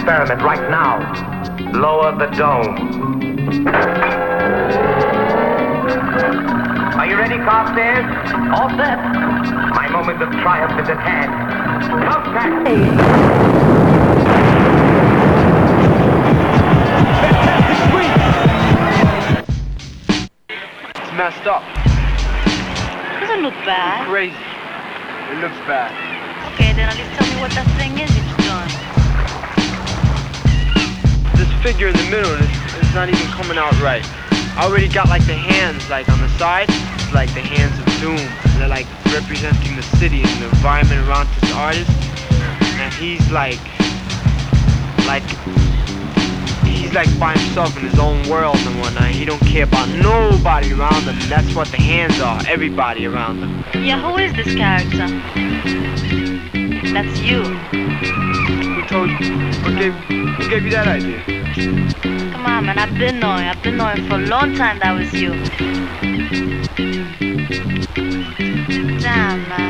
experiment right now. Lower the dome. Are you ready, Carstairs? All set. My moment of triumph is at hand. Contact! It's messed up. Doesn't look bad. It's crazy. It looks bad. Okay, then at least tell me what that thing is you've done. This figure in the middle is not even coming out right. I already got like the hands like on the side. It's like the hands of doom. They're like representing the city and the environment around this artist. And he's like by himself in his own world and whatnot. He don't care about nobody around him. And that's what the hands are. Everybody around him. Yeah, who is this character? That's you. Who told you? Who gave you that idea? Come on, man, I've been knowing for a long time that was you. Damn, man.